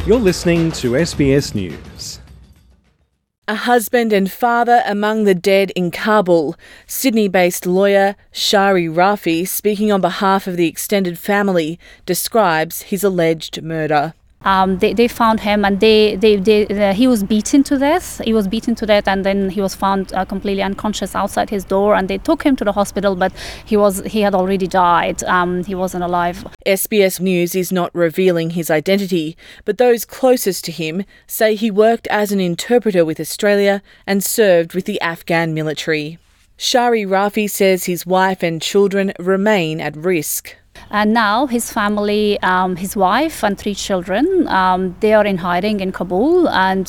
You're listening to SBS News. A husband and father among the dead in Kabul. Sydney-based lawyer Shari Rafi, speaking on behalf of the extended family, describes his alleged murder. They found him and he was beaten to death. He was beaten to death and then he was found completely unconscious outside his door, and they took him to the hospital, but he had already died. He wasn't alive. SBS News is not revealing his identity, but those closest to him say he worked as an interpreter with Australia and served with the Afghan military. Shari Rafi says his wife and children remain at risk. And now his family, his wife and 3 children, they are in hiding in Kabul, and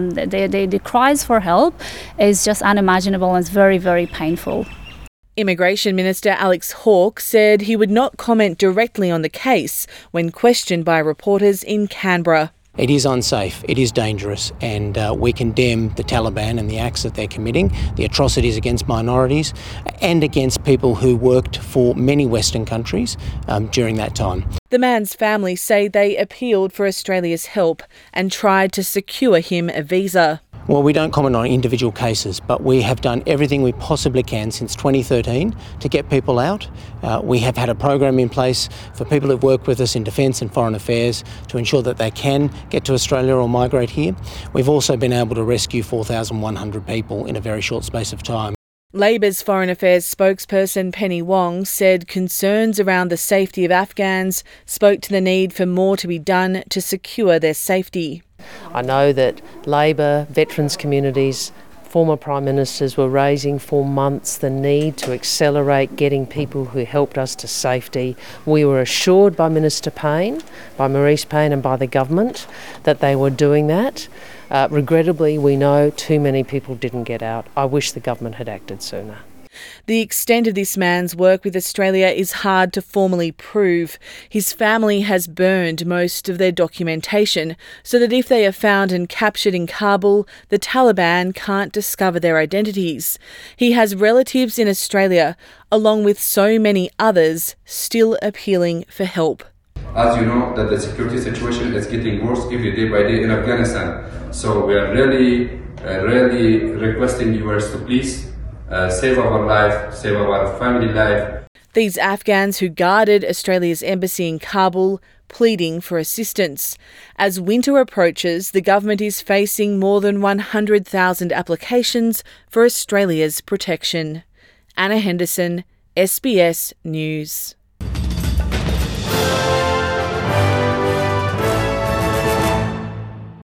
the cries for help is just unimaginable and it's very, very painful. Immigration Minister Alex Hawke said he would not comment directly on the case when questioned by reporters in Canberra. It is unsafe, it is dangerous, and we condemn the Taliban and the acts that they're committing, the atrocities against minorities and against people who worked for many Western countries during that time. The man's family say they appealed for Australia's help and tried to secure him a visa. Well, we don't comment on individual cases, but we have done everything we possibly can since 2013 to get people out. We have had a program in place for people who've worked with us in defence and foreign affairs to ensure that they can get to Australia or migrate here. We've also been able to rescue 4,100 people in a very short space of time. Labor's Foreign Affairs spokesperson Penny Wong said concerns around the safety of Afghans spoke to the need for more to be done to secure their safety. I know that Labor, veterans communities, former Prime Ministers were raising for months the need to accelerate getting people who helped us to safety. We were assured by Minister Payne, by Marise Payne and by the government that they were doing that. Regrettably, we know too many people didn't get out. I wish the government had acted sooner. The extent of this man's work with Australia is hard to formally prove. His family has burned most of their documentation so that if they are found and captured in Kabul, the Taliban can't discover their identities. He has relatives in Australia, along with so many others, still appealing for help. As you know, that the security situation is getting worse every day by day in Afghanistan. So we are really requesting viewers to please save our life, save our family life. These Afghans who guarded Australia's embassy in Kabul pleading for assistance. As winter approaches, the government is facing more than 100,000 applications for Australia's protection. Anna Henderson, SBS News.